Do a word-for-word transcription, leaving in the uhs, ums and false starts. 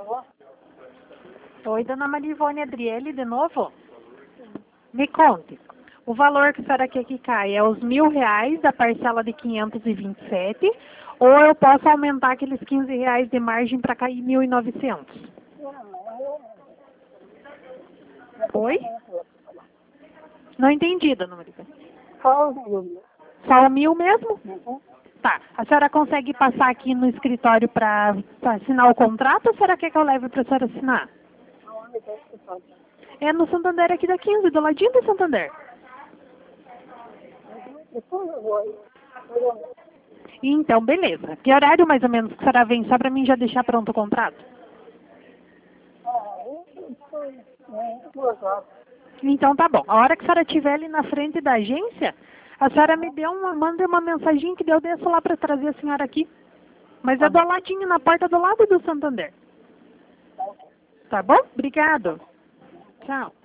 Oi, dona Maria Ivone Adriele, de novo? Me conte. O valor que a senhora quer que caia é os mil reais da parcela de quinhentos e vinte e sete, ou eu posso aumentar aqueles quinze reais de margem para cair mil e novecentos? Oi? Não entendi, dona Maria Ivone. Só o mil. Só o mil mesmo? Uhum. Tá. A senhora consegue passar aqui no escritório para assinar o contrato, ou a senhora quer que eu leve para a senhora assinar? Aonde é que pode? É no Santander aqui da quinze, do ladinho do Santander. Depois eu vou aí. Eu- Então, beleza. Que horário mais ou menos que a senhora vem, só para mim já deixar pronto o contrato? Ah, eu- eu- eu- duas horas. Então tá bom. A hora que a senhora estiver ali na frente da agência, a senhora me dê uma, manda uma mensagem que eu desço lá para trazer a senhora aqui. Mas é do ladinho, na porta do lado do Santander. Tá bom? Obrigado. Tchau.